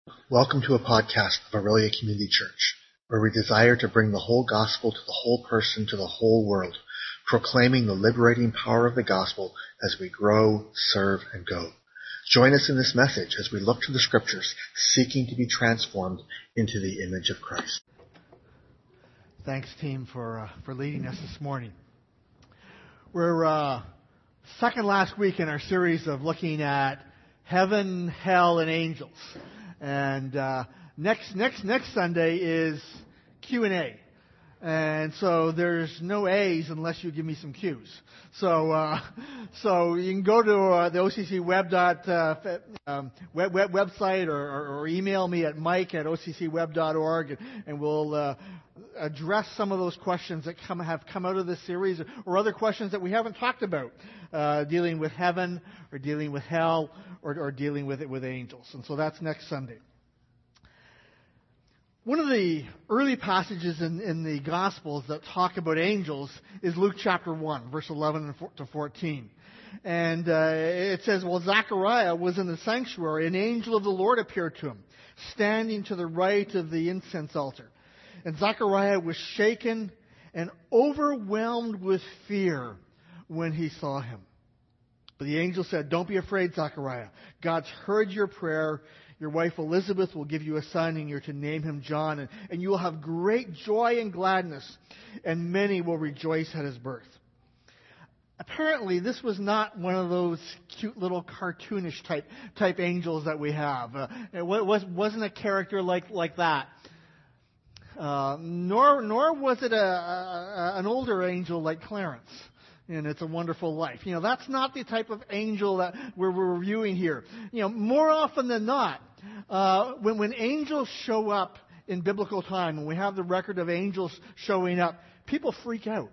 Welcome to a podcast of Aurelia Community Church, where we desire to bring the whole gospel to the whole person, to the whole world, proclaiming the liberating power of the gospel as we grow, serve, and go. Join us in this message as we look to the scriptures, seeking to be transformed into the image of Christ. Thanks, team, for leading us this morning. We're second last week in our series of looking at heaven, hell, and angels. And next Sunday is Q&A. And so there's no A's unless you give me some Q's. So you can go to the OCC website or email me at mike@occweb.org, and we'll address some of those questions that have come out of this series, or other questions that we haven't talked about, dealing with heaven or dealing with hell or dealing with angels. And so that's next Sunday. One of the early passages in the Gospels that talk about angels is Luke chapter 1, verse 11 to 14. And it says, "While Zechariah was in the sanctuary, an angel of the Lord appeared to him, standing to the right of the incense altar. And Zechariah was shaken and overwhelmed with fear when he saw him. But the angel said, 'Don't be afraid, Zechariah. God's heard your prayer. Your wife Elizabeth will give you a son, and you're to name him John. And you will have great joy and gladness, and many will rejoice at his birth.'" Apparently, this was not one of those cute little cartoonish type angels that we have. It wasn't a character like that. Nor was it an older angel like Clarence in It's a Wonderful Life. That's not the type of angel that we're reviewing here. More often than not, when angels show up in biblical time, when we have the record of angels showing up, people freak out.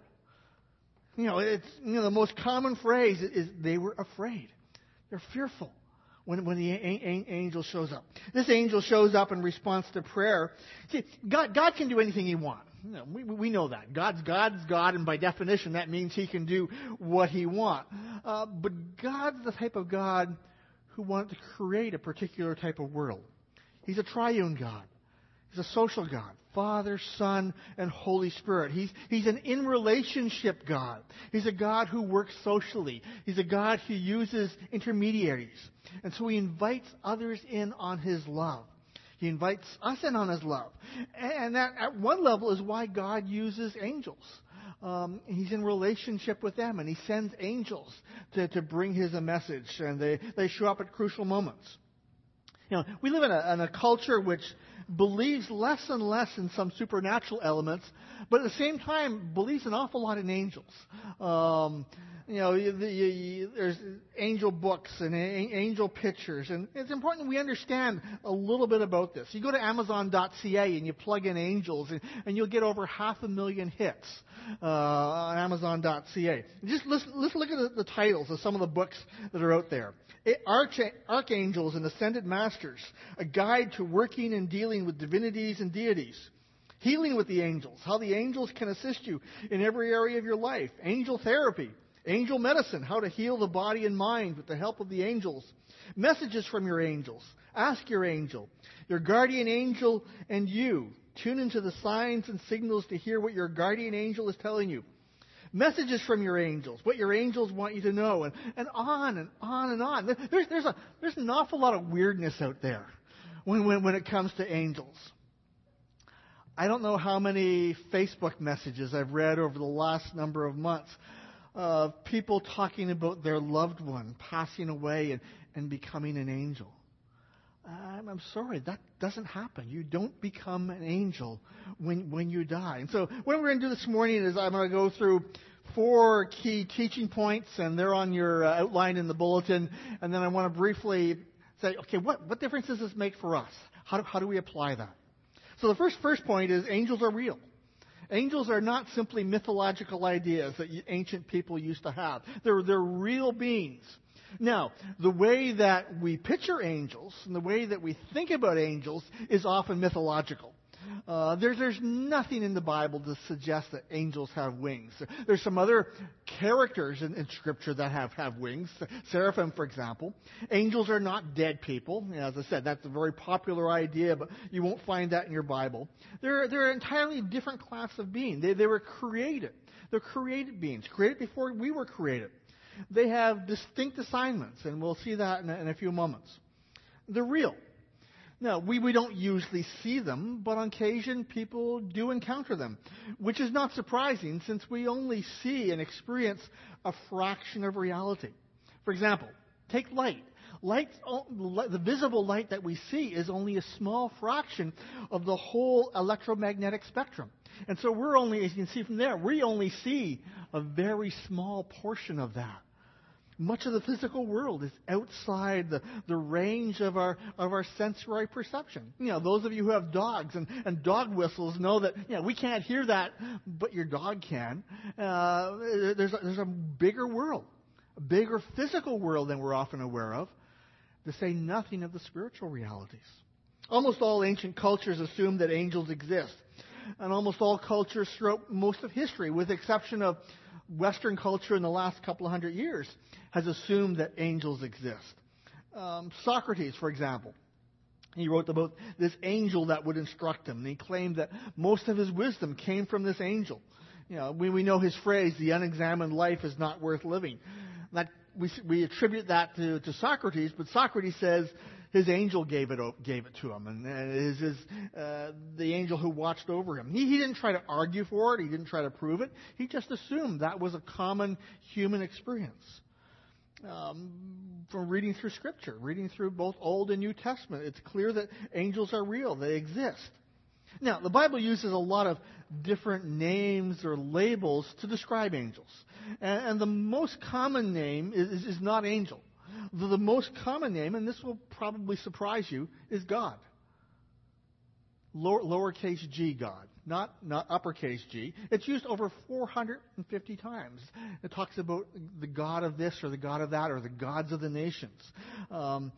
The most common phrase is they were afraid. They're fearful when the angel shows up. This angel shows up in response to prayer. See, God can do anything He wants. We know that. God's God, and by definition, that means He can do what He wants. But God's the type of God who wanted to create a particular type of world. He's a triune God. He's a social God. Father, Son, and Holy Spirit. He's an in-relationship God. He's a God who works socially. He's a God who uses intermediaries. And so He invites others in on His love. He invites us in on His love. And that, at one level, is why God uses angels. He's in relationship with them, and He sends angels to bring His message. And they show up at crucial moments. We live in a culture which believes less and less in some supernatural elements, but at the same time believes an awful lot in angels. There's angel books and angel pictures, and it's important we understand a little bit about this. You go to Amazon.ca and you plug in angels, and you'll get over 500,000 hits on Amazon.ca. Just let's look at the titles of some of the books that are out there. Archangels and Ascended Masters, a guide to working and dealing with divinities and deities. Healing with the Angels, how the angels can assist you in every area of your life. Angel therapy. Angel medicine, how to heal the body and mind with the help of the angels. Messages from your angels. Ask your angel. Your guardian angel and you. Tune into the signs and signals to hear what your guardian angel is telling you. Messages from your angels, what your angels want you to know, and on and on and on. There's an awful lot of weirdness out there when it comes to angels. I don't know how many Facebook messages I've read over the last number of months of people talking about their loved one passing away and becoming an angel. I'm sorry, that doesn't happen. You don't become an angel when you die. And so what we're going to do this morning is I'm going to go through 4 key teaching points, and they're on your outline in the bulletin. And then I want to briefly say, okay, what difference does this make for us? How do we apply that? So the first point is angels are real. Angels are not simply mythological ideas that ancient people used to have. They're real beings. Now, the way that we picture angels and the way that we think about angels is often mythological. There's nothing in the Bible to suggest that angels have wings. There's some other characters in Scripture that have wings. Seraphim, for example. Angels are not dead people. As I said, that's a very popular idea, but you won't find that in your Bible. They're an entirely different class of being. They were created. They're created beings, created before we were created. They have distinct assignments, and we'll see that in a few moments. They're real. Now, we don't usually see them, but on occasion people do encounter them, which is not surprising since we only see and experience a fraction of reality. For example, take light. The visible light that we see is only a small fraction of the whole electromagnetic spectrum. And so we're only, as you can see from there, we only see a very small portion of that. Much of the physical world is outside the range of our sensory perception. Those of you who have dogs and dog whistles know that we can't hear that, but your dog can. There's a bigger world, a bigger physical world than we're often aware of, to say nothing of the spiritual realities. Almost all ancient cultures assume that angels exist, and almost all cultures throughout most of history, with the exception of Western culture in the last couple of hundred years, has assumed that angels exist. Socrates, for example, he wrote about this angel that would instruct him, and he claimed that most of his wisdom came from this angel. We know his phrase, "The unexamined life is not worth living." That we attribute that to Socrates, but Socrates says his angel gave it to him, and the angel who watched over him. He didn't try to argue for it. He didn't try to prove it. He just assumed that was a common human experience. From reading through Scripture, reading through both Old and New Testament, it's clear that angels are real. They exist. Now, the Bible uses a lot of different names or labels to describe angels. And the most common name is not angel. The most common name, and this will probably surprise you, is God. Lowercase g, God, not uppercase G. It's used over 450 times. It talks about the God of this or the God of that or the gods of the nations. In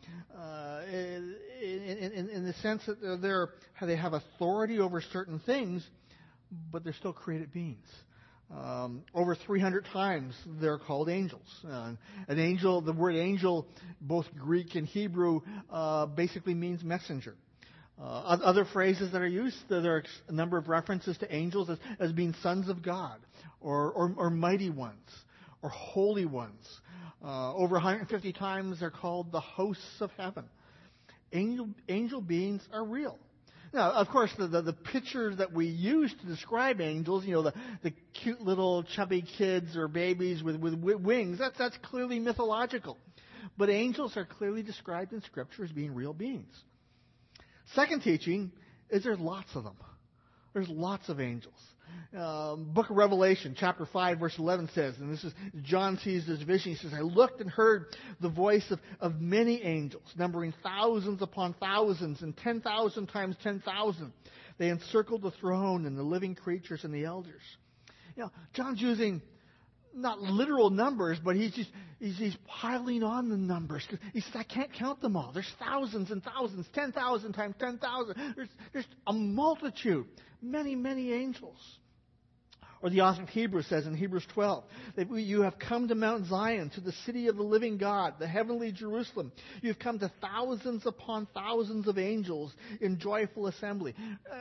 the sense that they have authority over certain things, but they're still created beings. Over 300 times they're called angels. An angel, the word angel, both Greek and Hebrew, basically means messenger. Other phrases that are used, there are a number of references to angels as being sons of God, or mighty ones, or holy ones. Over 150 times they're called the hosts of heaven. Angel beings are real. Now, of course, the picture that we use to describe angels, the cute little chubby kids or babies with wings, that's clearly mythological. But angels are clearly described in Scripture as being real beings. Second teaching is there's lots of them. There's lots of angels. Book of Revelation, chapter 5, verse 11 says, and this is, John sees this vision, he says, "I looked and heard the voice of many angels, numbering thousands upon thousands and 10,000 times 10,000. They encircled the throne and the living creatures and the elders." John's using not literal numbers, but he's piling on the numbers. He says, "I can't count them all. There's thousands and thousands, 10,000 times 10,000. There's a multitude, many, many angels." Or the author of Hebrews says in Hebrews 12, that you have come to Mount Zion, to the city of the living God, the heavenly Jerusalem. You have come to thousands upon thousands of angels in joyful assembly.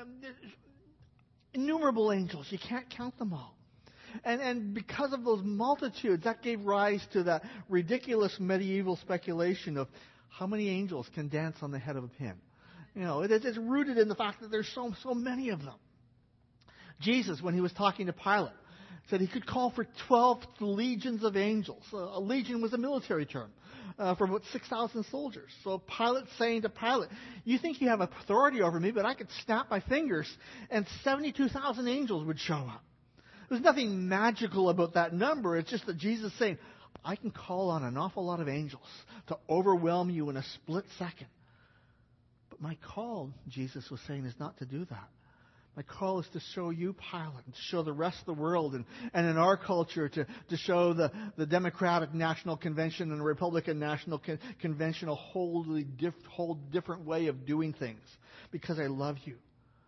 Innumerable angels. You can't count them all. And because of those multitudes, that gave rise to that ridiculous medieval speculation of how many angels can dance on the head of a pin. It's rooted in the fact that there's so many of them. Jesus, when he was talking to Pilate, said he could call for 12 legions of angels. A legion was a military term for about 6,000 soldiers. So Pilate's saying to Pilate, "You think you have authority over me, but I could snap my fingers and 72,000 angels would show up." There's nothing magical about that number. It's just that Jesus is saying, "I can call on an awful lot of angels to overwhelm you in a split second." But my call, Jesus was saying, is not to do that. My call is to show you, Pilate, and to show the rest of the world, and in our culture, to show the Democratic National Convention and the Republican National Convention a whole different way of doing things. Because I love you.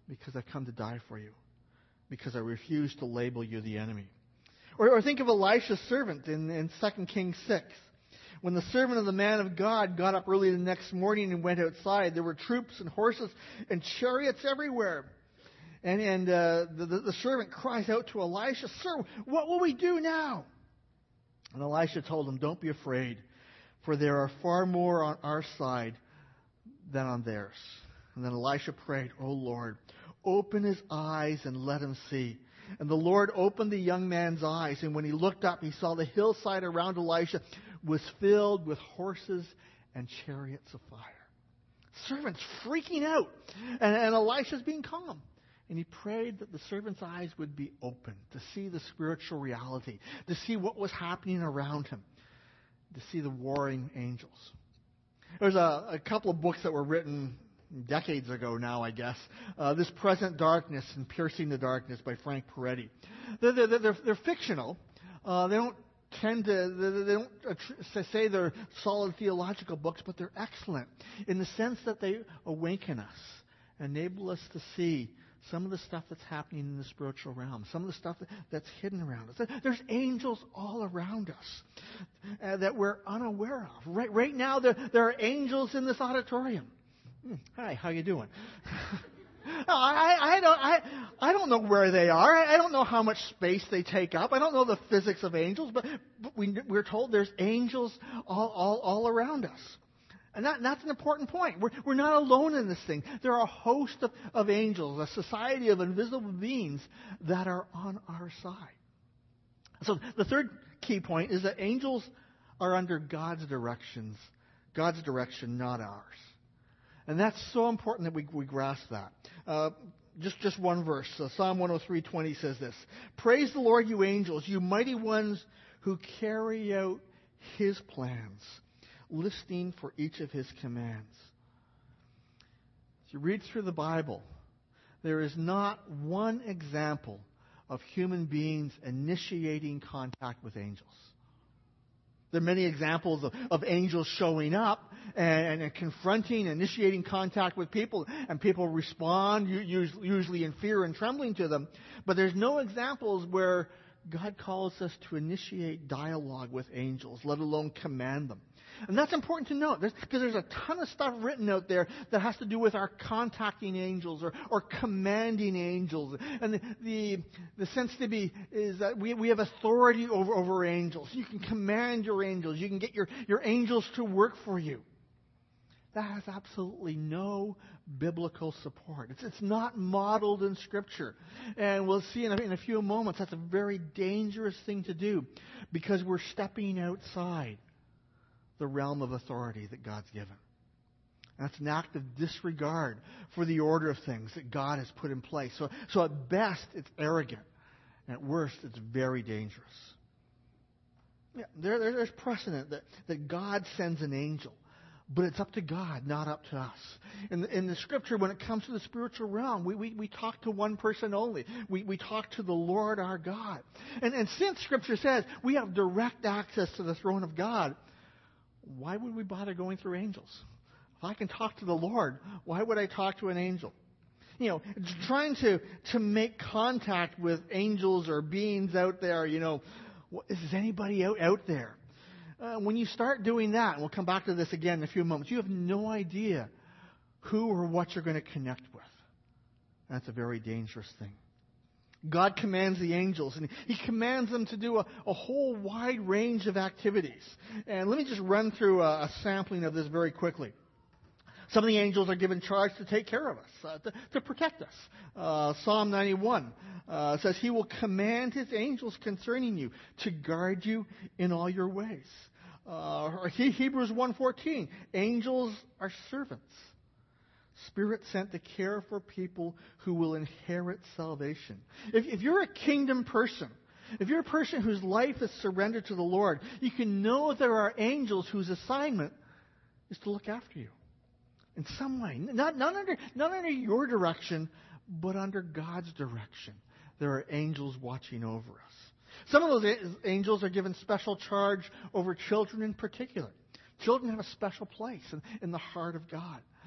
because I've come to die for you, because I refuse to label you the enemy. Or think of Elisha's servant in 2 Kings 6. When the servant of the man of God got up early the next morning and went outside, there were troops and horses and chariots everywhere. And the servant cries out to Elisha, "Sir, what will we do now?" And Elisha told him, "Don't be afraid, for there are far more on our side than on theirs." And then Elisha prayed, "O Lord, open his eyes and let him see." And the Lord opened the young man's eyes, and when he looked up, he saw the hillside around Elisha was filled with horses and chariots of fire. Servant's freaking out, and Elisha's being calm. And he prayed that the servant's eyes would be open to see the spiritual reality, to see what was happening around him, to see the warring angels. There's a couple of books that were written decades ago now, I guess. This Present Darkness and Piercing the Darkness by Frank Peretti. They're fictional. They don't say they're solid theological books, but they're excellent in the sense that they awaken us, enable us to see some of the stuff that's happening in the spiritual realm, some of the stuff that's hidden around us. There's angels all around us that we're unaware of. Right now, there are angels in this auditorium. Hi, how you doing? I don't know where they are. I don't know how much space they take up. I don't know the physics of angels, but we're told there's angels all around us. And that's an important point. We're not alone in this thing. There are a host of angels, a society of invisible beings that are on our side. So the third key point is that angels are under God's direction, not ours. And that's so important that we grasp that. Just one verse. Psalm 103:20 says this: "Praise the Lord, you angels, you mighty ones who carry out his plans, listening for each of his commands." As you read through the Bible, there is not one example of human beings initiating contact with angels. There are many examples of angels showing up and confronting, initiating contact with people, and people respond, usually in fear and trembling to them. But there's no examples where God calls us to initiate dialogue with angels, let alone command them. And that's important to note, because there's a ton of stuff written out there that has to do with our contacting angels or commanding angels. And the sense to be is that we have authority over angels. You can command your angels. You can get your angels to work for you. That has absolutely no biblical support. It's not modeled in Scripture. And we'll see in a few moments that's a very dangerous thing to do, because we're stepping outside the realm of authority that God's given. That's an act of disregard for the order of things that God has put in place. So at best, it's arrogant. And at worst, it's very dangerous. Yeah, there's precedent that God sends an angel. But it's up to God, not up to us. In the Scripture, when it comes to the spiritual realm, we talk to one person only. We talk to the Lord our God. And since Scripture says we have direct access to the throne of God, why would we bother going through angels? If I can talk to the Lord, why would I talk to an angel? You know, trying to make contact with angels or beings out there, is anybody out there? When you start doing that, and we'll come back to this again in a few moments, you have no idea who or what you're going to connect with. That's a very dangerous thing. God commands the angels, and He commands them to do a whole wide range of activities. And let me just run through a sampling of this very quickly. Some of the angels are given charge to take care of us, to protect us. Psalm 91 says, "He will command His angels concerning you to guard you in all your ways." Hebrews 1:14, angels are servants, Spirit sent to care for people who will inherit salvation. If you're a kingdom person, if you're a person whose life is surrendered to the Lord, you can know there are angels whose assignment is to look after you in some way. Not under your direction, but under God's direction. There are angels watching over us. Some of those angels are given special charge over children in particular. Children have a special place in the heart of God.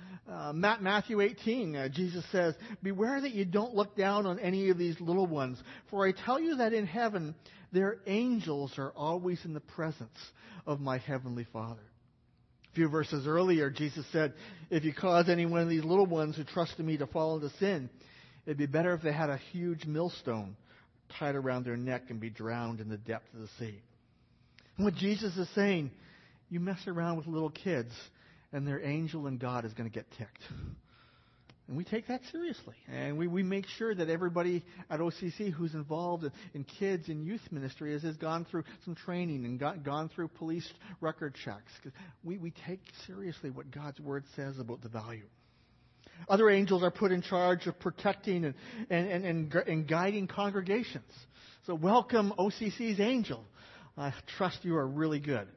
Matthew 18, Jesus says, "Beware that you don't look down on any of these little ones, for I tell you that in heaven their angels are always in the presence of my heavenly Father." A few verses earlier, Jesus said, "If you cause any one of these little ones who trust in me to fall into sin, it'd be better if they had a huge millstone tied around their neck and be drowned in the depth of the sea." And what Jesus is saying, you mess around with little kids, and their angel and God is going to get ticked. And we take that seriously. And we make sure that everybody at OCC who's involved in kids and youth ministry has gone through some training and gone through police record checks. We take seriously what God's Word says about the value. Other angels are put in charge of protecting and guiding congregations. So welcome OCC's angel. I trust you are really good.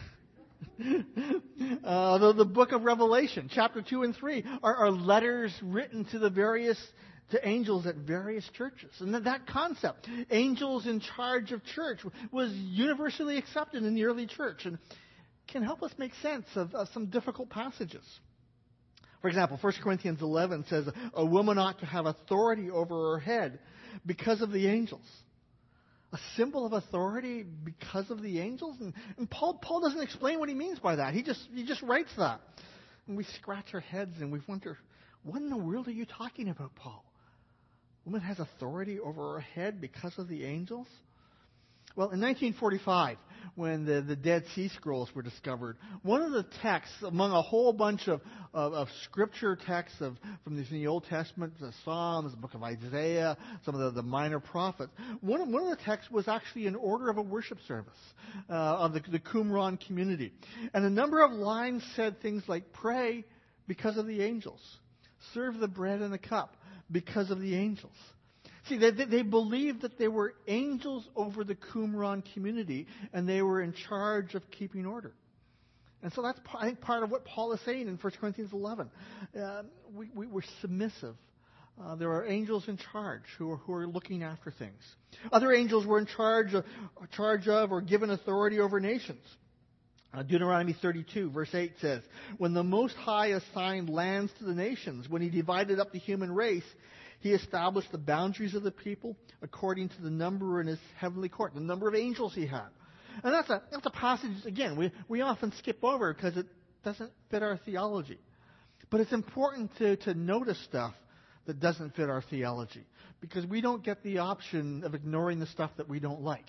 The book of Revelation, chapter 2 and 3, are letters written to angels at various churches. And that concept, angels in charge of church, was universally accepted in the early church and can help us make sense of some difficult passages. For example, 1 Corinthians 11 says, "A woman ought to have authority over her head because of the angels." A symbol of authority because of the angels? And Paul doesn't explain what he means by that. He just writes that. And we scratch our heads and we wonder, what in the world are you talking about, Paul? A woman has authority over her head because of the angels? Well, in 1945, when the Dead Sea Scrolls were discovered, one of the texts, among a whole bunch of scripture texts from the Old Testament, the Psalms, the book of Isaiah, some of the minor prophets, one of the texts was actually an order of a worship service of the Qumran community. And a number of lines said things like, "Pray because of the angels. Serve the bread and the cup because of the angels." See, they believed that there were angels over the Qumran community, and they were in charge of keeping order. And so that's, I think, part of what Paul is saying in 1 Corinthians 11. We're submissive. There are angels in charge who are looking after things. Other angels were in charge of or given authority over nations. Deuteronomy 32, verse 8 says, "When the Most High assigned lands to the nations, when he divided up the human race, he established the boundaries of the people according to the number in his heavenly court," the number of angels he had. And that's a passage, again, we often skip over because it doesn't fit our theology. But it's important to notice stuff that doesn't fit our theology, because we don't get the option of ignoring the stuff that we don't like.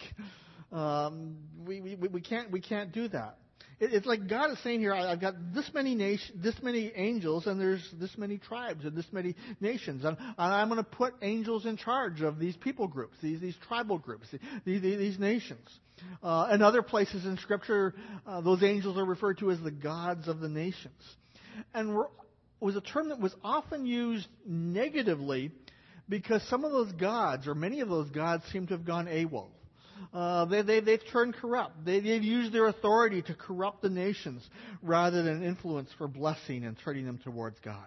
We can't do that. It's like God is saying here, I've got this many angels, and there's this many tribes and this many nations. And I'm going to put angels in charge of these people groups, these tribal groups, these nations. In other places in Scripture, those angels are referred to as the gods of the nations. And it was a term that was often used negatively because some of those gods, or many of those gods, seem to have gone AWOL. They've turned corrupt. They've used their authority to corrupt the nations rather than influence for blessing and turning them towards God.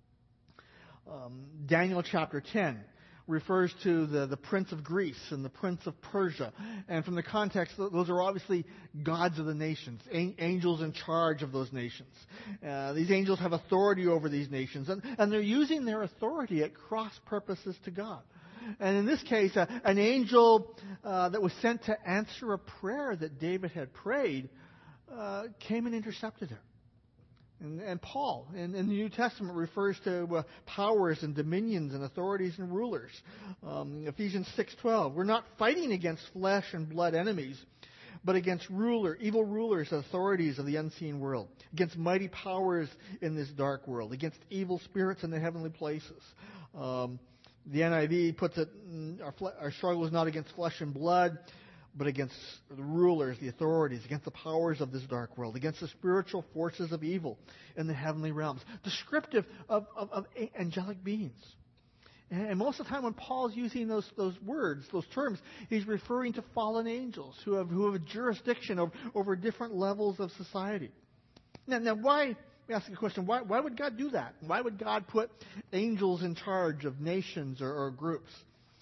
Daniel chapter 10 refers to the prince of Greece and the prince of Persia. And from the context, those are obviously gods of the nations, angels in charge of those nations. These angels have authority over these nations, and they're using their authority at cross purposes to God. And in this case, an angel that was sent to answer a prayer that David had prayed came and intercepted her. And Paul, in the New Testament, refers to powers and dominions and authorities and rulers. Ephesians 6:12, "We're not fighting against flesh and blood enemies, but against evil rulers, authorities of the unseen world, against mighty powers in this dark world, against evil spirits in the heavenly places." The NIV puts it, our struggle is not against flesh and blood, but against the rulers, the authorities, against the powers of this dark world, against the spiritual forces of evil in the heavenly realms. Descriptive of angelic beings. And most of the time when Paul's using those words, those terms, he's referring to fallen angels who have a jurisdiction over different levels of society. Now why... We ask the question, why would God do that? Why would God put angels in charge of nations or groups?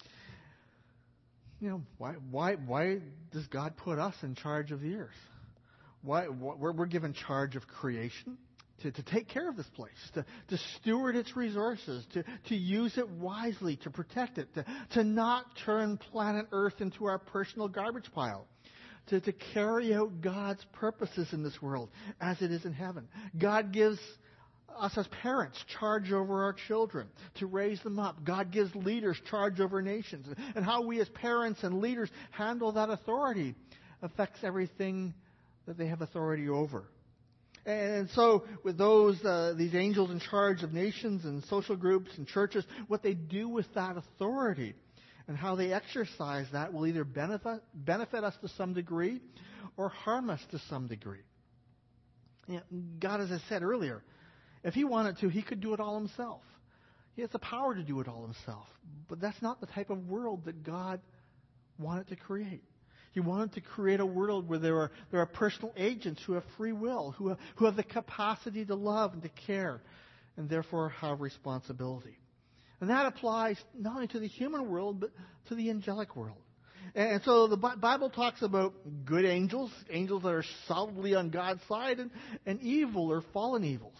Why does God put us in charge of the earth? We're given charge of creation, to take care of this place, to steward its resources, to use it wisely, to protect it, to not turn planet Earth into our personal garbage pile, to carry out God's purposes in this world as it is in heaven. God gives us as parents charge over our children to raise them up. God gives leaders charge over nations. And how we as parents and leaders handle that authority affects everything that they have authority over. And so with these angels in charge of nations and social groups and churches, what they do with that authority and how they exercise that will either benefit us to some degree or harm us to some degree. God, as I said earlier, if He wanted to, He could do it all Himself. He has the power to do it all Himself. But that's not the type of world that God wanted to create. He wanted to create a world where there are personal agents who have free will, who have the capacity to love and to care, and therefore have responsibility. And that applies not only to the human world, but to the angelic world. And so the Bible talks about good angels, angels that are solidly on God's side, and evil or fallen evils.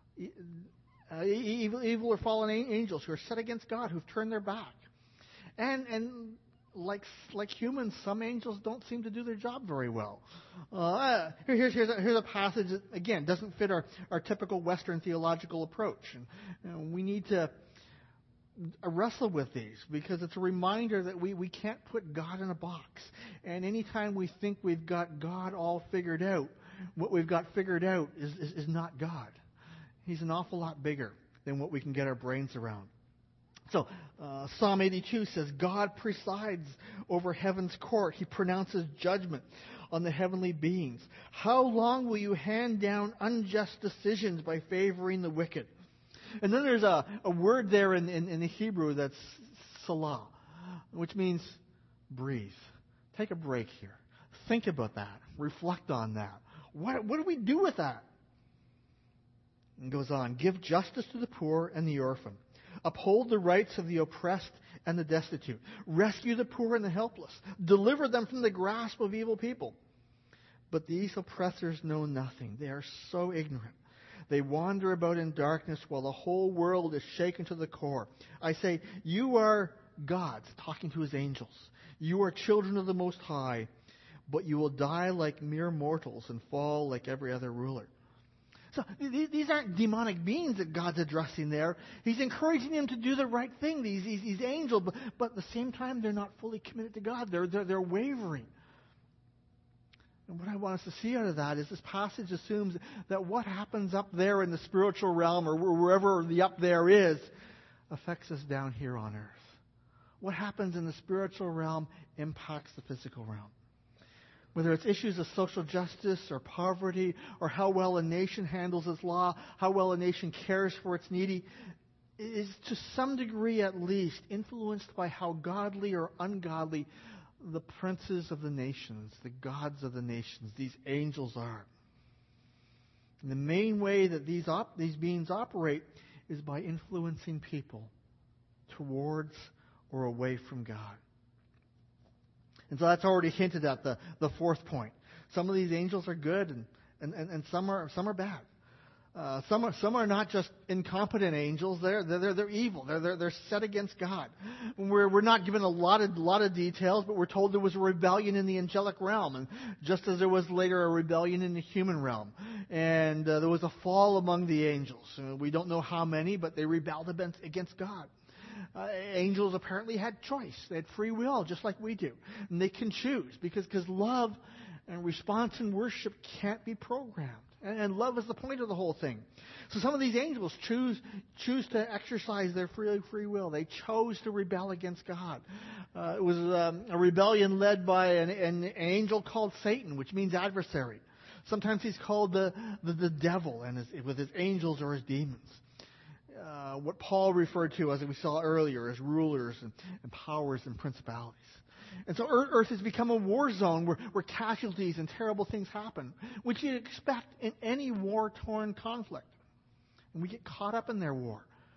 Evil or fallen angels who are set against God, who've turned their back. And like humans, some angels don't seem to do their job very well. Here's a passage that, again, doesn't fit our typical Western theological approach. And we need to wrestle with these because it's a reminder that we can't put God in a box. And anytime we think we've got God all figured out, what we've got figured out is not God. He's an awful lot bigger than what we can get our brains around. So, Psalm 82 says, God presides over heaven's court. He pronounces judgment on the heavenly beings. How long will you hand down unjust decisions by favoring the wicked? And then there's a word there in the Hebrew that's salah, which means breathe. Take a break here. Think about that. Reflect on that. What do we do with that? And goes on, give justice to the poor and the orphan. Uphold the rights of the oppressed and the destitute. Rescue the poor and the helpless. Deliver them from the grasp of evil people. But these oppressors know nothing. They are so ignorant. They wander about in darkness while the whole world is shaken to the core. I say, you are gods, talking to His angels. You are children of the Most High, but you will die like mere mortals and fall like every other ruler. So these aren't demonic beings that God's addressing there. He's encouraging them to do the right thing, these angels, but at the same time, they're not fully committed to God. They're wavering. And what I want us to see out of that is this passage assumes that what happens up there in the spiritual realm or wherever the up there is affects us down here on earth. What happens in the spiritual realm impacts the physical realm. Whether it's issues of social justice or poverty or how well a nation handles its law, how well a nation cares for its needy, is to some degree at least influenced by how godly or ungodly the princes of the nations, the gods of the nations, these angels are. And the main way that these beings operate is by influencing people towards or away from God. And so that's already hinted at the fourth point. Some of these angels are good and some are bad. Some are not just incompetent angels. They're evil. They're set against God. We're not given a lot of details, but we're told there was a rebellion in the angelic realm, and just as there was later a rebellion in the human realm, and there was a fall among the angels. We don't know how many, but they rebelled against God. Angels apparently had choice. They had free will, just like we do, and they can choose because love and response and worship can't be programmed. And love is the point of the whole thing. So some of these angels choose to exercise their free will. They chose to rebel against God. It was a rebellion led by an angel called Satan, which means adversary. Sometimes he's called the devil, and with his angels or his demons. What Paul referred to, as we saw earlier, as rulers and powers and principalities. And so Earth has become a war zone where casualties and terrible things happen, which you'd expect in any war-torn conflict. And we get caught up in their war.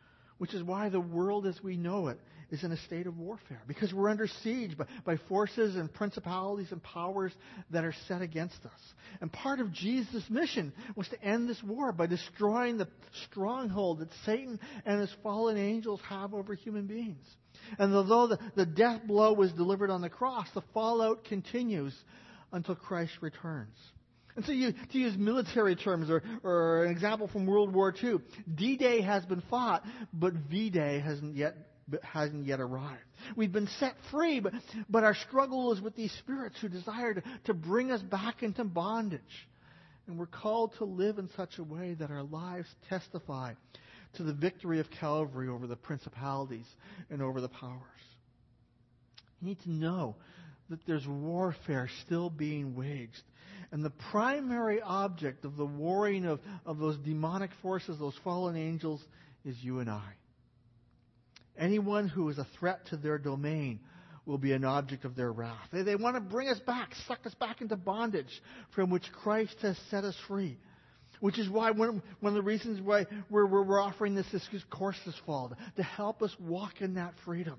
which is why the world as we know it is in a state of warfare, because we're under siege by forces and principalities and powers that are set against us. And part of Jesus' mission was to end this war by destroying the stronghold that Satan and his fallen angels have over human beings. And although the death blow was delivered on the cross, the fallout continues until Christ returns. And so to use military terms, or an example from World War II, D-Day has been fought, but V-Day hasn't yet arrived. We've been set free, but our struggle is with these spirits who desire to bring us back into bondage. And we're called to live in such a way that our lives testify to the victory of Calvary over the principalities and over the powers. You need to know that there's warfare still being waged. And the primary object of the warring of those demonic forces, those fallen angels, is you and I. Anyone who is a threat to their domain will be an object of their wrath. They want to bring us back, suck us back into bondage from which Christ has set us free. Which is why one of the reasons why we're offering this course this fall, to help us walk in that freedom.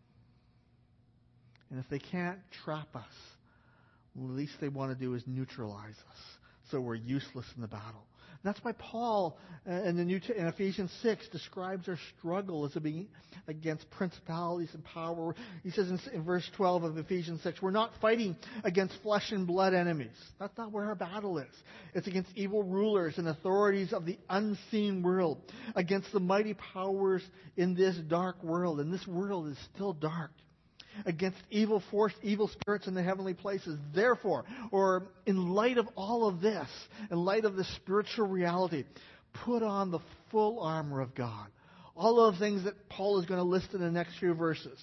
And if they can't trap us, well, the least they want to do is neutralize us, so we're useless in the battle. And that's why Paul in Ephesians 6 describes our struggle as being against principalities and power. He says in verse 12 of Ephesians 6, we're not fighting against flesh and blood enemies. That's not where our battle is. It's against evil rulers and authorities of the unseen world, against the mighty powers in this dark world. And this world is still dark. Against evil spirits in the heavenly places. Therefore, or in light of all of this, in light of the spiritual reality, put on the full armor of God. All of the things that Paul is going to list in the next few verses.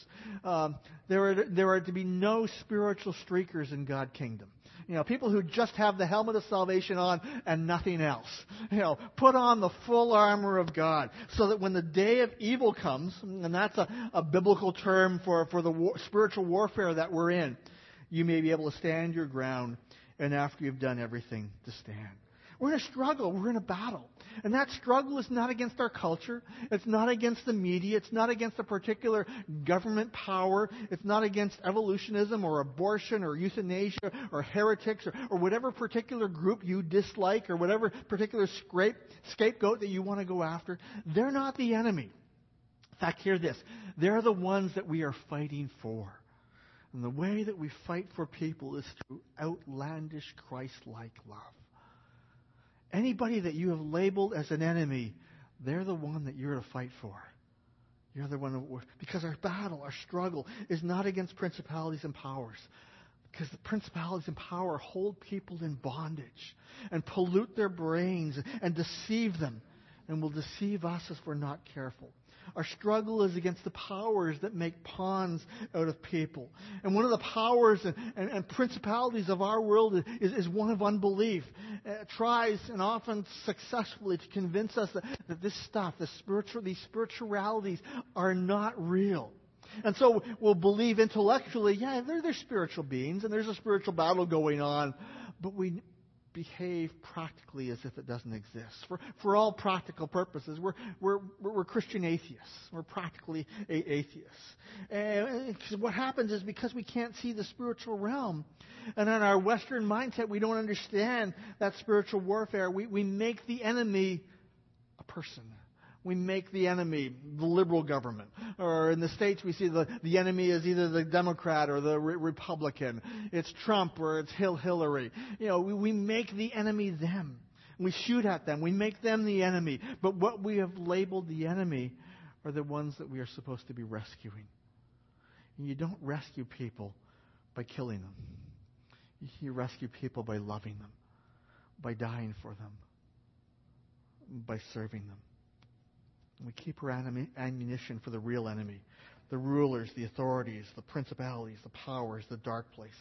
There are to be no spiritual streakers in God's kingdom. People who just have the helmet of salvation on and nothing else. Put on the full armor of God so that when the day of evil comes, and that's a biblical term for the spiritual warfare that we're in, you may be able to stand your ground, and after you've done everything, to stand. We're in a struggle. We're in a battle. And that struggle is not against our culture. It's not against the media. It's not against a particular government power. It's not against evolutionism or abortion or euthanasia or heretics or whatever particular group you dislike or whatever particular scapegoat that you want to go after. They're not the enemy. In fact, hear this. They're the ones that we are fighting for. And the way that we fight for people is through outlandish Christ-like love. Anybody that you have labeled as an enemy, they're the one that you're to fight for. You're the one because our battle, our struggle, is not against principalities and powers. Because the principalities and power hold people in bondage and pollute their brains and deceive them and will deceive us if we're not careful. Our struggle is against the powers that make pawns out of people. And one of the powers and principalities of our world is one of unbelief. It tries, and often successfully, to convince us that this stuff, these spiritualities, are not real. And so we'll believe intellectually, yeah, they're spiritual beings, and there's a spiritual battle going on. But we behave practically as if it doesn't exist. For all practical purposes, we're Christian atheists. We're practically atheists. And what happens is because we can't see the spiritual realm, and in our Western mindset, we don't understand that spiritual warfare. We make the enemy a person. We make the enemy the liberal government. Or in the States, we see the enemy is either the Democrat or the Republican. It's Trump or it's Hillary. We make the enemy them. We shoot at them. We make them the enemy. But what we have labeled the enemy are the ones that we are supposed to be rescuing. And you don't rescue people by killing them. You rescue people by loving them, by dying for them, by serving them. We keep our ammunition for the real enemy, the rulers, the authorities, the principalities, the powers, the dark places.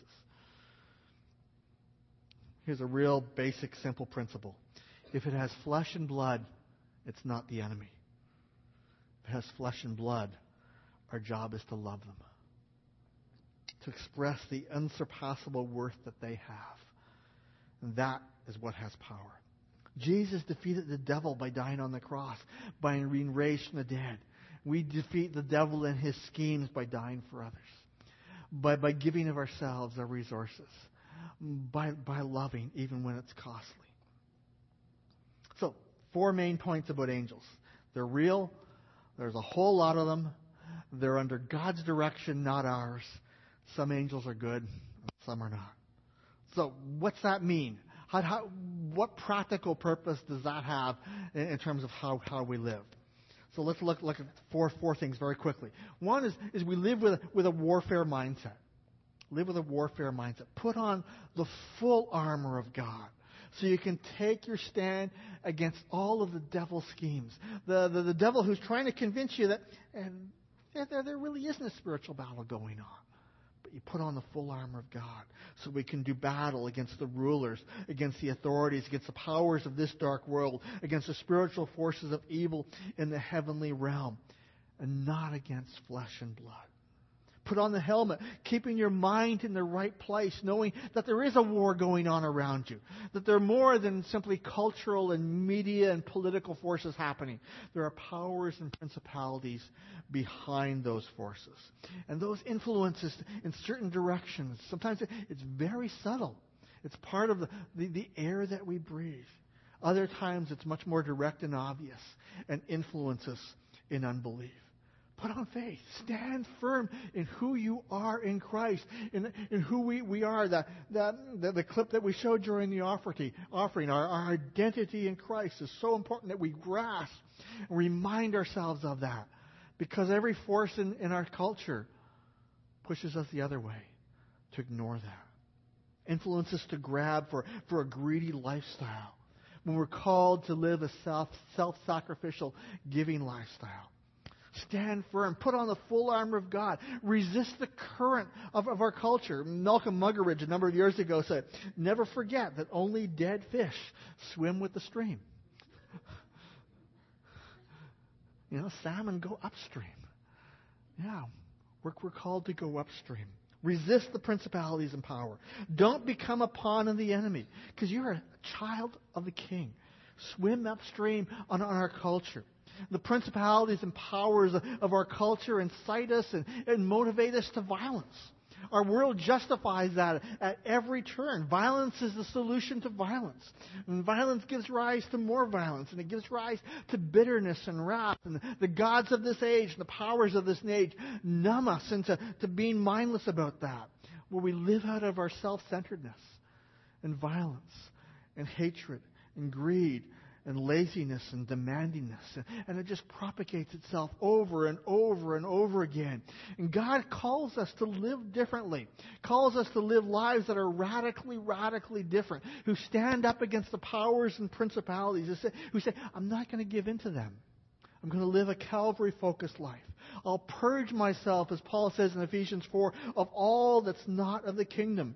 Here's a real basic, simple principle. If it has flesh and blood, it's not the enemy. If it has flesh and blood, our job is to love them, to express the unsurpassable worth that they have. And that is what has power. Jesus defeated the devil by dying on the cross, by being raised from the dead. We defeat the devil and his schemes by dying for others, by giving of ourselves, our resources, by loving even when it's costly. So, 4 main points about angels. They're real. There's a whole lot of them. They're under God's direction, not ours. Some angels are good, some are not. So, what's that mean? What practical purpose does that have in terms of how we live? So let's look at four things very quickly. One is we live with a warfare mindset. Live with a warfare mindset. Put on the full armor of God so you can take your stand against all of the devil's schemes. The devil who's trying to convince you that there really isn't a spiritual battle going on. But you put on the full armor of God so we can do battle against the rulers, against the authorities, against the powers of this dark world, against the spiritual forces of evil in the heavenly realm, and not against flesh and blood. Put on the helmet, keeping your mind in the right place, knowing that there is a war going on around you, that there are more than simply cultural and media and political forces happening. There are powers and principalities behind those forces. And those influences in certain directions, sometimes it's very subtle. It's part of the air that we breathe. Other times it's much more direct and obvious and influences in unbelief. Put on faith. Stand firm in who you are in Christ, in who we are. The clip that we showed during the offering, our identity in Christ is so important that we grasp and remind ourselves of that. Because every force in our culture pushes us the other way to ignore that. Influences to grab for a greedy lifestyle when we're called to live a self-sacrificial giving lifestyle. Stand firm. Put on the full armor of God. Resist the current of our culture. Malcolm Muggeridge, a number of years ago, said, "Never forget that only dead fish swim with the stream." Salmon go upstream. Yeah, we're called to go upstream. Resist the principalities and power. Don't become a pawn of the enemy, because you're a child of the King. Swim upstream on our culture. The principalities and powers of our culture incite us and motivate us to violence. Our world justifies that at every turn. Violence is the solution to violence. And violence gives rise to more violence. And it gives rise to bitterness and wrath. And the gods of this age, the powers of this age, numb us into being mindless about that. Where we live out of our self-centeredness and violence and hatred and greed and laziness and demandingness. And it just propagates itself over and over and over again. And God calls us to live differently. Calls us to live lives that are radically, radically different. Who stand up against the powers and principalities. Who say, I'm not going to give in to them. I'm going to live a Calvary-focused life. I'll purge myself, as Paul says in Ephesians 4, of all that's not of the kingdom.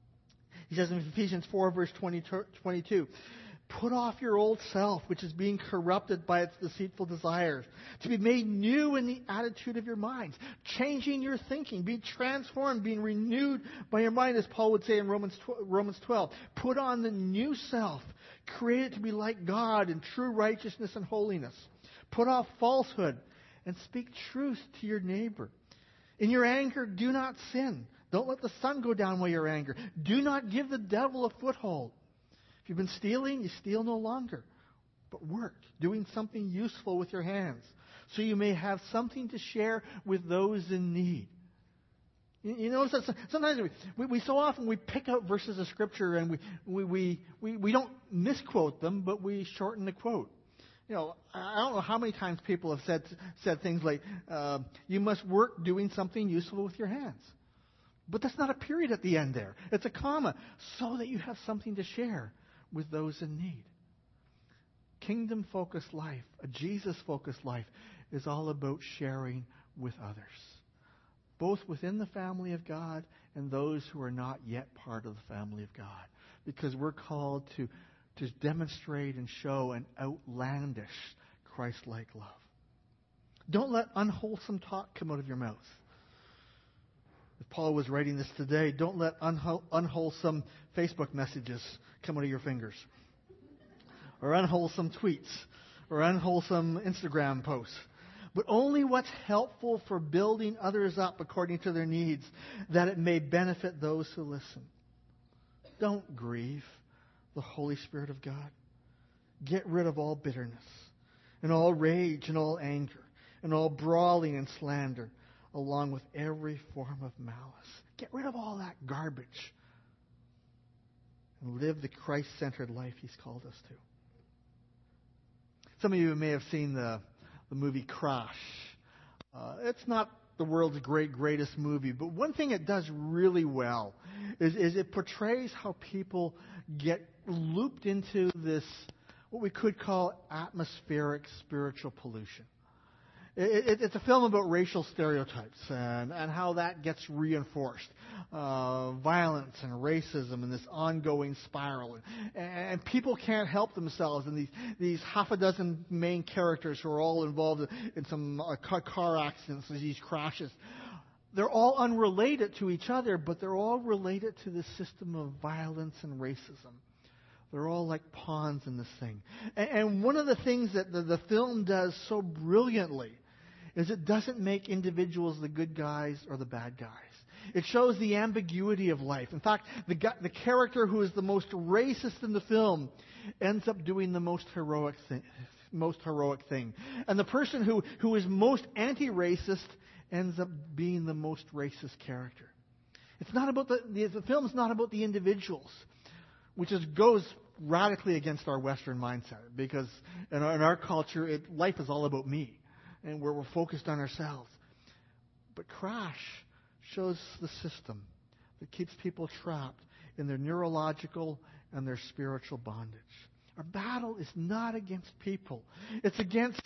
He says in Ephesians 4, verse 22, put off your old self, which is being corrupted by its deceitful desires, to be made new in the attitude of your minds, changing your thinking, be transformed, being renewed by your mind, as Paul would say in Romans 12. Put on the new self, created to be like God in true righteousness and holiness. Put off falsehood and speak truth to your neighbor. In your anger, do not sin. Don't let the sun go down while you're angry. Do not give the devil a foothold. If you've been stealing, you steal no longer, but work, doing something useful with your hands, so you may have something to share with those in need. You notice that sometimes we so often we pick out verses of Scripture and we don't misquote them, but we shorten the quote. I don't know how many times people have said things like, you must work doing something useful with your hands. But that's not a period at the end there. It's a comma, so that you have something to share with those in need. Kingdom-focused life, a Jesus-focused life, is all about sharing with others, both within the family of God and those who are not yet part of the family of God, because we're called to demonstrate and show an outlandish Christ-like love. Don't let unwholesome talk come out of your mouth. If Paul was writing this today, don't let unwholesome Facebook messages come out of your fingers, or unwholesome tweets, or unwholesome Instagram posts. but only what's helpful for building others up according to their needs, that it may benefit those who listen. Don't grieve the Holy Spirit of God. Get rid of all bitterness, and all rage, and all anger, and all brawling and slander, along with every form of malice. Get rid of all that garbage and live the Christ-centered life He's called us to. Some of you may have seen the movie Crash. It's not the world's greatest movie, but one thing it does really well is it portrays how people get looped into this, what we could call atmospheric spiritual pollution. It's a film about racial stereotypes and how that gets reinforced. Violence and racism and this ongoing spiral. And people can't help themselves. And these half a dozen main characters who are all involved in some car accidents, these crashes, they're all unrelated to each other, but they're all related to this system of violence and racism. They're all like pawns in this thing. And one of the things that the film does so brilliantly is it doesn't make individuals the good guys or the bad guys. It shows the ambiguity of life. In fact, the character who is the most racist in the film ends up doing the most heroic thing. And the person who is most anti-racist ends up being the most racist character. It's not about the film's not about the individuals, which goes radically against our Western mindset, because in our culture, life is all about me, and we're focused on ourselves. But Crash shows the system that keeps people trapped in their neurological and their spiritual bondage. Our battle is not against people. It's against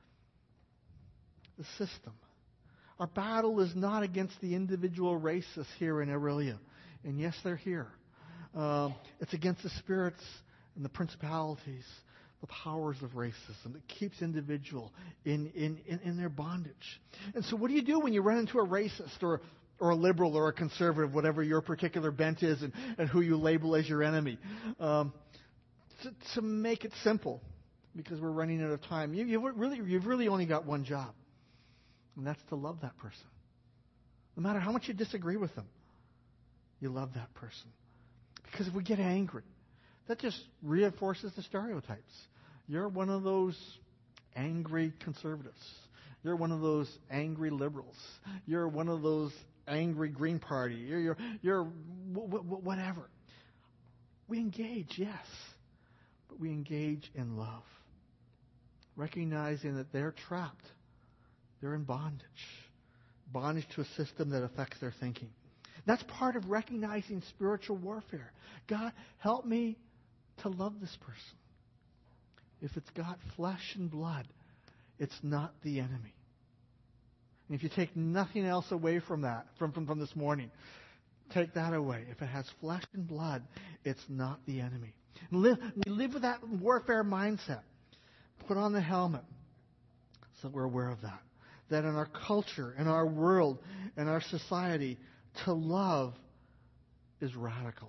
the system. Our battle is not against the individual racists here in Aurelia. And yes, they're here. It's against the spirits and the principalities, the powers of racism that keeps individual in their bondage. And so what do you do when you run into a racist or a liberal or a conservative, whatever your particular bent is and who you label as your enemy? To make it simple, because we're running out of time, you've really only got one job, and that's to love that person. No matter how much you disagree with them, you love that person. Because if we get angry, that just reinforces the stereotypes. You're one of those angry conservatives. You're one of those angry liberals. You're one of those angry Green Party. You're whatever. We engage, yes, but we engage in love, recognizing that they're trapped. They're in bondage to a system that affects their thinking. That's part of recognizing spiritual warfare. God, help me to love this person. If it's got flesh and blood, it's not the enemy. And if you take nothing else away from that, from this morning, take that away. If it has flesh and blood, it's not the enemy. We live with that warfare mindset. Put on the helmet so we're aware of that. That in our culture, in our world, in our society, to love is radical.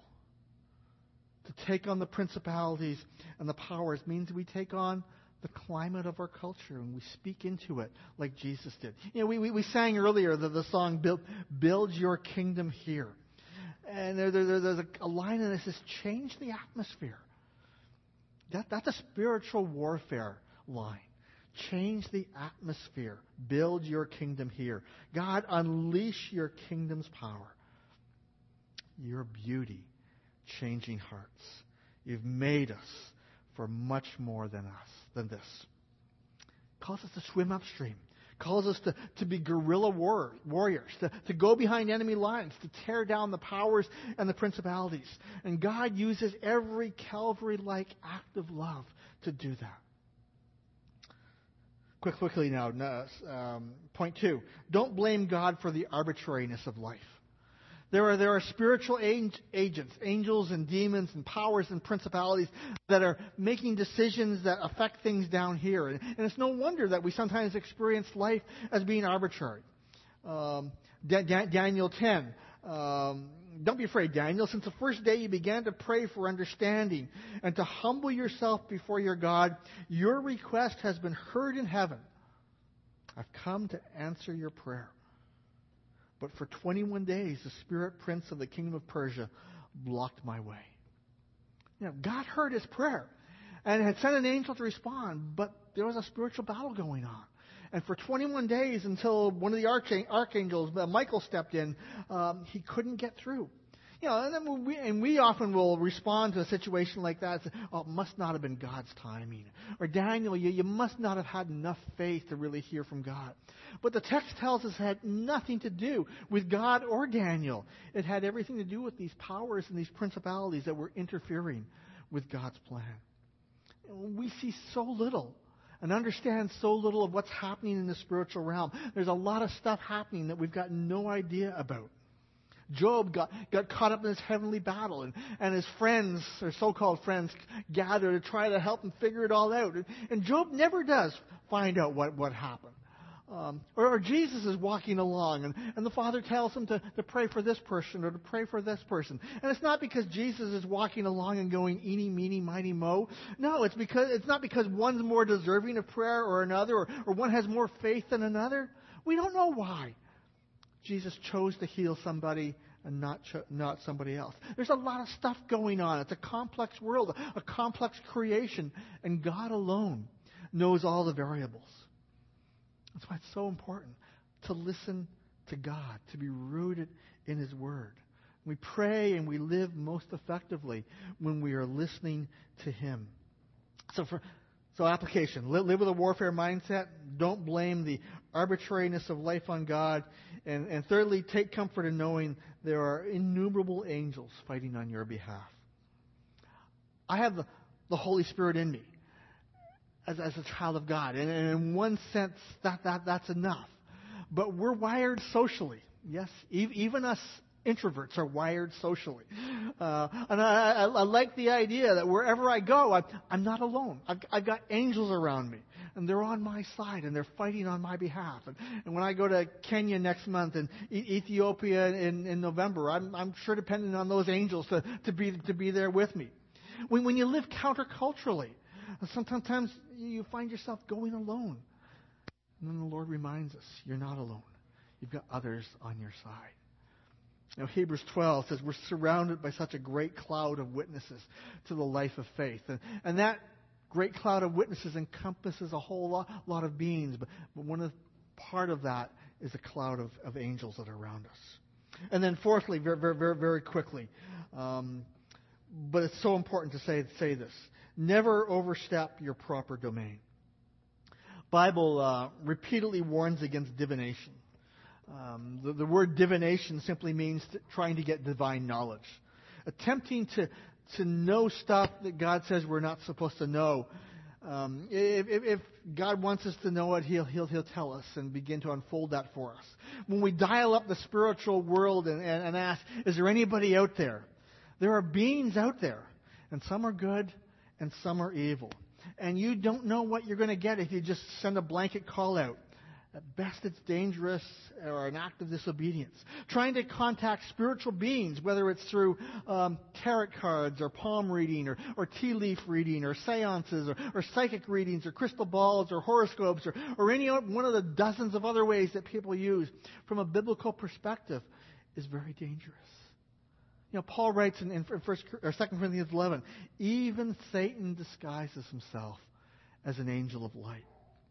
To take on the principalities and the powers means we take on the climate of our culture and we speak into it like Jesus did. You know, we sang earlier the song, Build Your Kingdom Here. And there's a line in it that says, change the atmosphere. That's a spiritual warfare line. Change the atmosphere. Build your kingdom here. God, unleash your kingdom's power. Your beauty, changing hearts. You've made us for much more than this. Calls us to swim upstream. Calls us to be guerrilla warriors, to go behind enemy lines, to tear down the powers and the principalities. And God uses every Calvary-like act of love to do that. Quickly now, point 2. Don't blame God for the arbitrariness of life. There are spiritual agents, angels and demons and powers and principalities that are making decisions that affect things down here. And it's no wonder that we sometimes experience life as being arbitrary. Daniel 10. Don't be afraid, Daniel. Since the first day you began to pray for understanding and to humble yourself before your God, your request has been heard in heaven. I've come to answer your prayer. But for 21 days, the spirit prince of the kingdom of Persia blocked my way. God heard his prayer and had sent an angel to respond, but there was a spiritual battle going on. And for 21 days, until one of the archangels, Michael, stepped in, he couldn't get through. And then we often will respond to a situation like that and say, it must not have been God's timing. Or Daniel, you must not have had enough faith to really hear from God. But the text tells us it had nothing to do with God or Daniel. It had everything to do with these powers and these principalities that were interfering with God's plan. We see so little and understand so little of what's happening in the spiritual realm. There's a lot of stuff happening that we've got no idea about. Job got caught up in this heavenly battle, and his friends, or so-called friends, gather to try to help him figure it all out. And Job never does find out what happened. Or Jesus is walking along, and the Father tells him to pray for this person or to pray for this person. And it's not because Jesus is walking along and going, eeny, meeny, miny, mo. No, it's not because one's more deserving of prayer or another, or one has more faith than another. We don't know why Jesus chose to heal somebody and not somebody else. There's a lot of stuff going on. It's a complex world, a complex creation, and God alone knows all the variables. That's why it's so important to listen to God, to be rooted in His Word. We pray and we live most effectively when we are listening to Him. So application. Live with a warfare mindset. Don't blame the arbitrariness of life on God. And thirdly, take comfort in knowing there are innumerable angels fighting on your behalf. I have the Holy Spirit in me as a child of God. And in one sense, that's enough. But we're wired socially. Yes, even us introverts are wired socially. And I like the idea that wherever I go, I'm not alone. I've got angels around me. And they're on my side, and they're fighting on my behalf. And when I go to Kenya next month and Ethiopia in November, I'm sure depending on those angels to be there with me. When you live counterculturally, sometimes you find yourself going alone. And then the Lord reminds us, you're not alone. You've got others on your side. Hebrews 12 says we're surrounded by such a great cloud of witnesses to the life of faith. And that great cloud of witnesses encompasses a whole lot of beings. But one part of that is a cloud of angels that are around us. And then fourthly, very, very, very quickly, but it's so important to say this. Never overstep your proper domain. Bible repeatedly warns against divination. The word divination simply means trying to get divine knowledge. Attempting to know stuff that God says we're not supposed to know. If God wants us to know it, He'll tell us and begin to unfold that for us. When we dial up the spiritual world and ask, is there anybody out there? There are beings out there. And some are good and some are evil. And you don't know what you're going to get if you just send a blanket call out. At best, it's dangerous or an act of disobedience. Trying to contact spiritual beings, whether it's through tarot cards or palm reading or tea leaf reading or seances or psychic readings or crystal balls or horoscopes or any one of the dozens of other ways that people use from a biblical perspective is very dangerous. Paul writes in 2 Corinthians 11, even Satan disguises himself as an angel of light.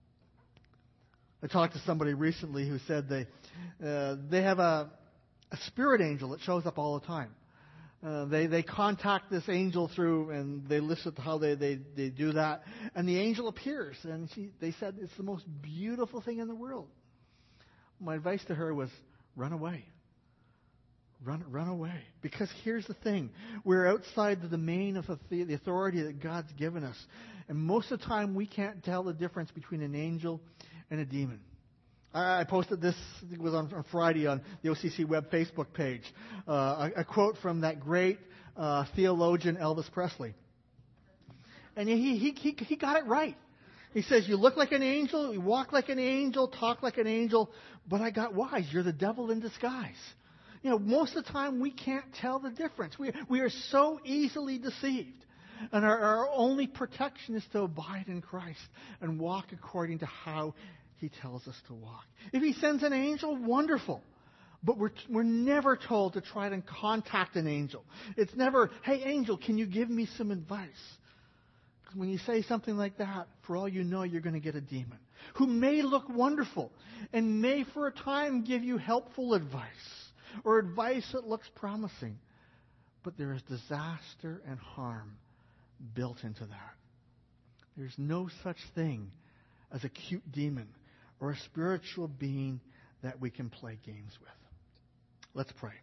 I talked to somebody recently who said they have a spirit angel that shows up all the time. They contact this angel through, and they listen to how they do that. And the angel appears, and they said it's the most beautiful thing in the world. My advice to her was, run away. Run away. Because here's the thing. We're outside the domain of the authority that God's given us. And most of the time, we can't tell the difference between an angel and a demon. I posted this, I think it was on Friday on the OCC Web Facebook page, a quote from that great theologian Elvis Presley. And he got it right. He says, you look like an angel, you walk like an angel, talk like an angel, but I got wise. You're the devil in disguise. Most of the time we can't tell the difference. We are so easily deceived. And our only protection is to abide in Christ and walk according to how He tells us to walk. If He sends an angel, wonderful. But we're never told to try to contact an angel. It's never, hey, angel, can you give me some advice? Because when you say something like that, for all you know, you're going to get a demon who may look wonderful and may for a time give you helpful advice or advice that looks promising. But there is disaster and harm built into that. There's no such thing as a cute demon or a spiritual being that we can play games with. Let's pray.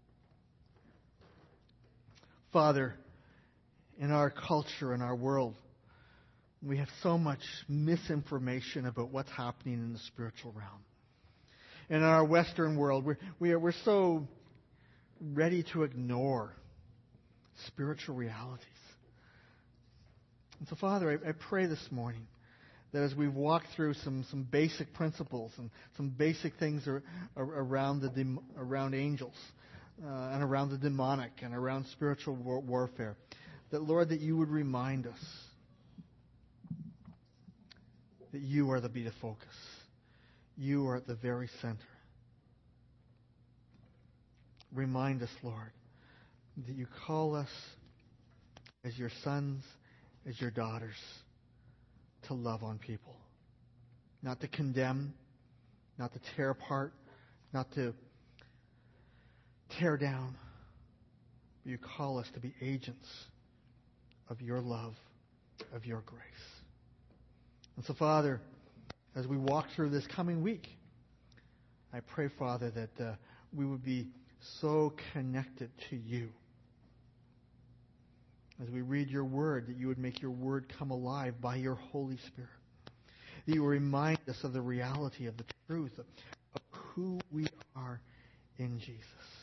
Father, in our culture, in our world, we have so much misinformation about what's happening in the spiritual realm. In our Western world, we're so ready to ignore spiritual realities. And so, Father, I pray this morning that as we've walked through some basic principles and some basic things around angels and around the demonic and around spiritual warfare, that, Lord, that you would remind us that you are the be the focus. You are at the very center. Remind us, Lord, that you call us as your sons, as your daughters, to love on people. Not to condemn, not to tear apart, not to tear down. But you call us to be agents of your love, of your grace. And so, Father, as we walk through this coming week, I pray, Father, that we would be so connected to you. As we read your word, that you would make your word come alive by your Holy Spirit. That you would remind us of the reality of the truth of who we are in Jesus.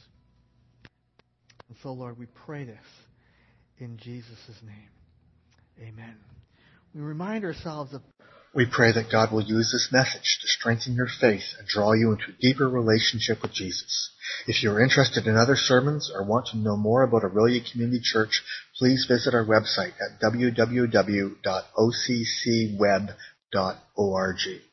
And so, Lord, we pray this in Jesus' name. Amen. We remind ourselves of... We pray that God will use this message to strengthen your faith and draw you into a deeper relationship with Jesus. If you are interested in other sermons or want to know more about Aurelia Community Church, please visit our website at www.occweb.org.